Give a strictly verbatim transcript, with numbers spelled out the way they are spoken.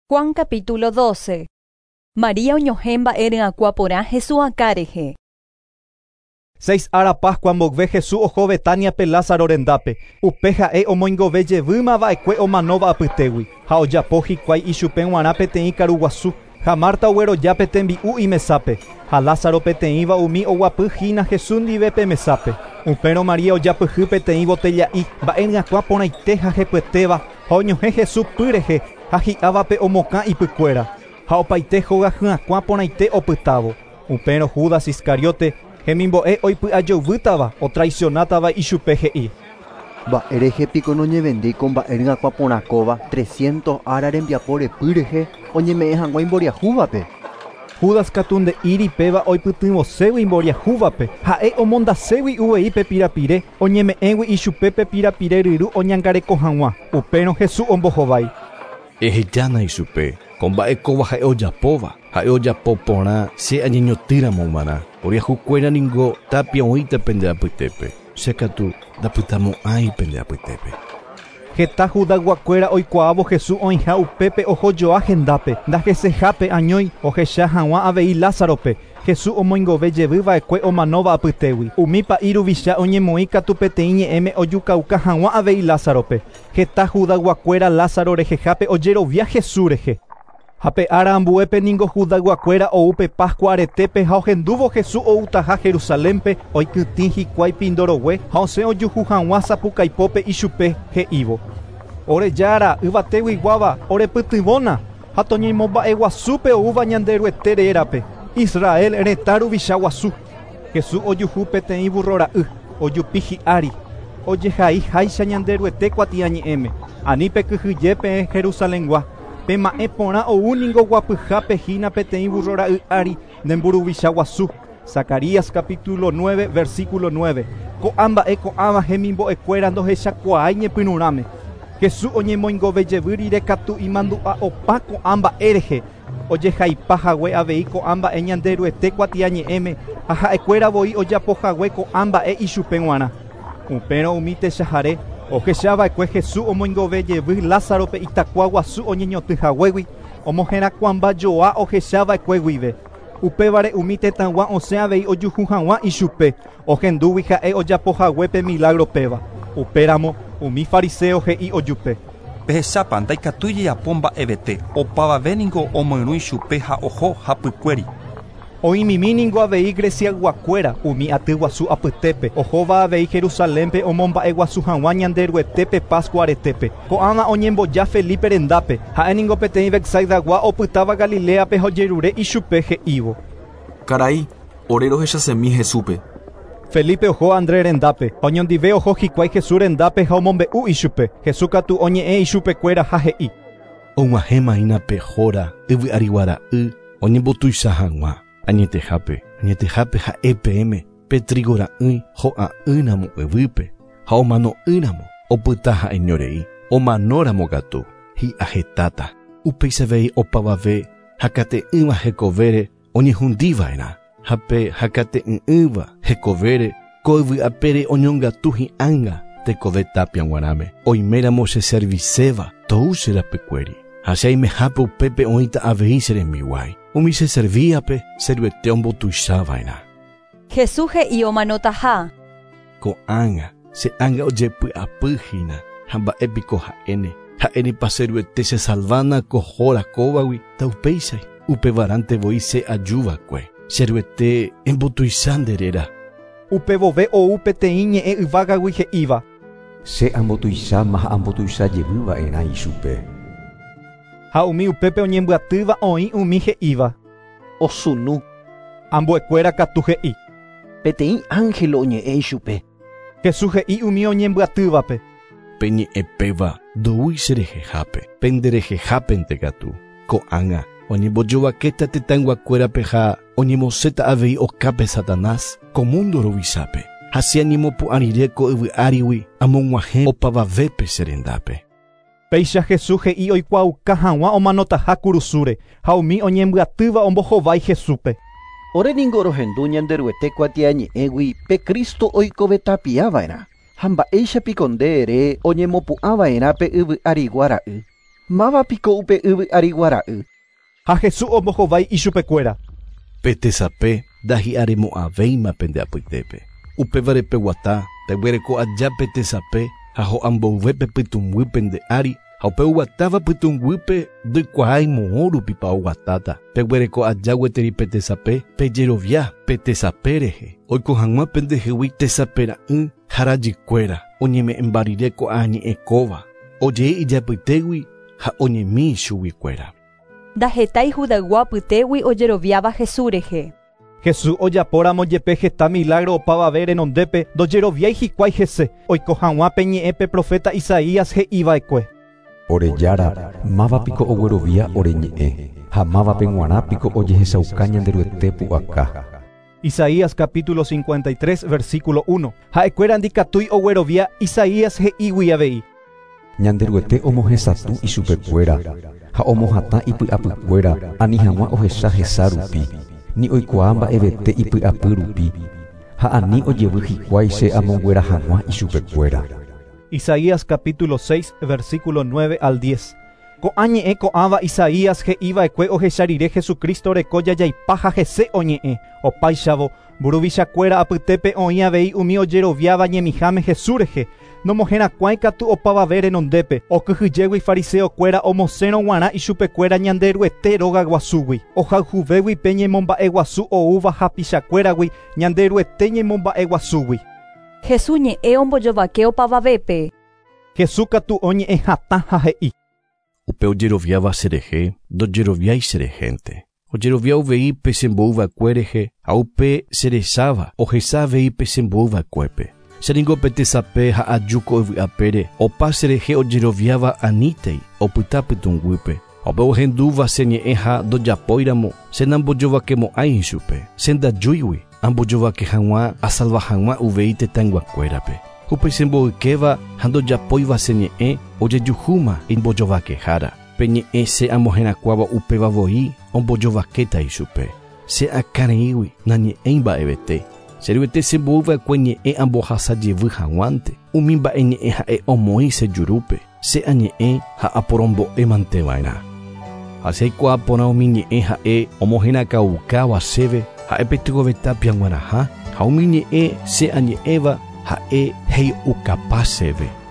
Juan capítulo doce. María oñohemba eren acuaporá Jesús acareje. Seis ara Pascua mbogve Jesús ojo Betania pe Lázaro rendape. Upeja e omoingove jevýma va'ekue omanóva apytégui. Ha ojapo hikuái ichupe g̃uarã peteĩ Karuguasu. Ha Marta ogueroja pe tembi'u imesápe. Ha Lázaro peteĩva umi oguapyhína Jesús ndive pe mesápe. Upérõ María ojapyhy peteĩ botella'i mba'éneakua porãite ha hepyetéva. Ha oñohẽ Jesús pyrehe ha hi'ávape omokã ipykuéra. Ha opaite hóga hyakuã porãite opytávo. Upérõ Judas Iscariote hemimbo'e oipy'ajovytava otraicionátava ichupe he'i. Mba'érehepiko noñemendéiko mba'ére'akua porãkóva trescientos ara rembiapo repyrehe oñeme'ẽ hag̃ua imboriahúvape. Judas katu nde'íri péva oipytyvoségui imboriahúvape ha'e omondaségui uvei pe pirapire oñeme'ẽgui ichupe pe pirapire ryru oñangareko hag̃ua. Upérõ Jesús ombohovái. Ehejána ichupe ko mba'ekóva ha'e ojapóva ha'e ojapo porã che añeñotýramo g̃uarã oriahukuéra ningo tapia oĩta pende apytépe che katu ndapytamo'ãi pende apytépe. Heta Judaguakuéra oikuaávo Jesús oĩha upépe ohojoa hendápe ndahesehápe añói ohecha hag̃ua avei Lázarope. Jesús omoingove jevy va'ekue omanóva apytégui. Umi pa'i ruvicha oñemoĩ katu peteĩ ñe'ẽme ojukauka hag̃ua avei Lázarope. Heta Judaguakuéra Lázaro rehehápe ojerovia Jesús rehe. Ha pe ára ambuépe ningo Judaguakuéra oúpe Pascua aretépe ha ohendúvo Jesús outaha Jerusalémpe oikytĩ hikuái pindorogue ha osẽ ojuhu hag̃ua sapukaipópe ichupe he'ívo. Orejára yvatégui guáva orepytyvõna ha toñeimomba'e guasúpe oúva ñande ryete rérape. Israel retã ruvicha guasu. Jesús ojuhu peteĩ burro ra'y ojupi hi'ári ojehaiháicha ñande ryete kuatia ñe'ẽme ani pe kyhyje pe Jerusaléngua. Pe ma'ẽ porã ou ningo guapyha pehína peteĩ burro ra'y ári nemburuvicha guasu. Zacarías capítulo nueve versículo nueve. Ko'ã mba'e ko'ãva hemimbo'ekuéra ndohechakuaái ñepyrũrãme. Jesús oñemoingove jevy rire katu imandu'a opa ko'ã mba'e rehe ojehaipahague avei ko'ã mba'e ñande ryete kuatia ñe'ẽme ha ha'ekuéra voi ojapohague ko'ã mba'e ichupe g̃uarã. Upérõ umi techahare ohechava'ekue Jesús omoingove jevy Lázarope itakua guasu oñeñotỹhaguégui omoherakuãmba joa ohechava'ekue guive. Upévare umi tetãgua osẽ avei ojuhu hag̃ua ichupe ohendúgui ha'e ojapohague pe milagro péva. Upéramo umi fariseo he'i ojupe. Pehechápa ndaikatúi jejapo mba'evete opavave ningo omyrũ ichupe ha oho hapykuéri. Oĩmimi ningo avei Greciaguakuéra umi aty guasu apytépe ohóva avei Jerusalémpe omomba'e guasu hag̃ua ñande ryetépe Pascua aretépe. Ko'ãva oñemboja Felipe rendápe ha'e ningo peteĩ Betsaidagua opytáva Galileape ha ojerure ichupe he'ívo. Karai, ore rohechasemi Jesúpe. Felipe oho André rendápe oñondive oho hikuái Jesús rendápe ha omombe'u ichupe. Jesús katu oñe'ẽ ichupekuéra ha he'i. Og̃uahẽmahína pe hóra yvy'ári guara'y oñembotuicha hag̃ua. Añetehápe, añetehápe ha'e peẽme pe trigo ra'ỹi ho'a'ỹramo yvýpe ha omano'ỹramo opyta ha'e ñorei omanóramo katu hi'a hetáta upéichavei opavave hakate'ỹva hekovére oñehundíva'erã ha pe hakate'ỹ'ỹva hekovére ko yvy'apére oñongatu hi'ãnga tekove tapia g̃uarãme oiméramo che servicéva tou che rapykuéri ha che aimehápe upépe oĩta avei che rembiguái. Umi che servíape seryete ombotuichava'erã. Jesús he'i omanotaha. Ko'ág̃a che ãnga ojepy'apyhína ha mba'épiko ha'éne. Ha'énipa seryete che salvána kohóra kóvagui ta upéichai. Upevarãntevoi che ajúvakue. Cheryete embotuicha nderéra. Upe vove ou peteĩ ñe'ẽ yvágagui he'íva. Che ambotuicháma ha ambotuicha jevýva'erã ichupe. Ha umi upépe oñembyatýva oĩ umi he'íva. Osunu. Ambuekuéra katu he'i. Peteĩ ángelo oñe'ẽ ichupe. Jesús he'i umi oñembyatývape. Pe ñe'ẽpéva ndoúi che rehehápe pe nderehehápente katu. Ko'ág̃a oñembojovakéta tetãnguakuérape ha oñemosẽta avei okápe Satanás ko mundo rovichápe. Ha che añemopu'ãrireko yvy'árigui amog̃uahẽ opavavépe che rendápe. Péicha Jesús he'i oikuauka hag̃ua omanotaha kurusúre ha umi oñembyatýva ombohovái Jesúpe. Ore ningo rohendu ñande ryete kuatia ñe'ẽgui pe Kristo oikove tapiava'erã ha mba'éichapiko nde ere oñemopu'ãva'erã pe yvy'arigua ra'y. Mávapiko upe yvy ari guara'y. Ha Jesús ombohovái ichupekuéra. Petesape ndahi'aremo'ãvéima pende apytépe. Upévare peguata, peguereko aja petesape ha ho'ambouvépe pytũnguýpe nde ári ha upe oguatáva pytũnguýpe ndoikuaái moõ rupípa oguatáta. Peguereko aja gueteri petesape pejerovia petesape rehe. Oiko hag̃ua pendehegui tesapera'ỹ ha rajykuéra oñeme'ẽmbarire ko'añe'ẽkóva. Oje'e ijapytégui ha oñemi chuguikuéra. Ndahetai hudagua pytégui ojeroviáva Jesús rehe. Jesús ojapóramo jepe heta milagro opavave renondépe ndojeroviái hikuái hese oiko hag̃ua peñe'ẽpe profeta Isaías he'íva'ekue. Orejára mávapiko oguerovia ore ñe'ẽ ha mávape g̃uarãpiko ojehechauka ñanderyete pu'aka. Isaías capítulo cincuenta y tres versículo uno. Ha'ekuéra ndikatúi oguerovia Isaías he'ígui avei. Ñanderyete omohesatu ichupekuéra ha omohatã ipy'apykuéra ani hag̃ua ohecha hesa rupi. Ni oikuaa mba'evete ipy'apy rupi ha ani ojevy hikuái che amonguera hag̃ua ichupekuéra. Isaías capítulo seis versículo nueve al diez. Ko'añe'ẽ ko'ãva Isaías he'íva'ekue ohecharire Jesucristo reko jajaipa ha hese oñe'ẽ. Opáichávo mburuvichakuéra apytépe oĩ avei umi ojeroviáva ñemiháme Jesús rehe. Nomohẽrakuãi katu opavave renondépe. Okyhyjégui fariseokuéra omosẽro g̃uarã ichupekuéra ñanderyete róga guasúgui. Ohayhuvégui pe ñemomba'e guasu oúva ha pichakuéragui ñanderyete ñemomba'e guasúgui. Jesús ñe'ẽ ombojovake opavavépe. Jesús katu oñe'ẽ hatã ha he'i. Upe ojeroviáva cherehe, ndojeroviái cherehente. Ojerovia uvei pe chemboyvakue rehe, ha upe cherecháva ohesa avei pe chemboyvakuépe. Cheringo petesape ha ajúko yvy'apére, opa cherehe ojeroviáva aníntei opyta pytũnguýpe. Ope ohendúva cheñe'ẽ ha ndojapóiramo, che nambojovakemo'ãi ichupe. Che ndajúigui ambojovake hag̃ua asalva hag̃ua uvei tetãnguakuérape. Upe chemboykéva ha ndojapóiva cheñe'ẽ ojejuhúma imbojovakehára. Peñe'ẽ che amohẽrakuáva upevavoi ombojovakéta ichupe. Che akareĩgui nañe'ẽi mba'evete. Cheryvete chemboyvakue ñe'ẽ ambohasajevy hag̃uánte. Umi mba'e ñe'ẽ ha'e omói chejurúpe. Che añe'ẽ ha aporombo'émanteva'erã. Ha che aikuaa porã umi ñe'ẽ ha'e omohẽrakaukáva chéve ha'e petykoveta piãnguaraha ha umi ñe'ẽ che añe'ẽva ha'e hei'ukapa chéve.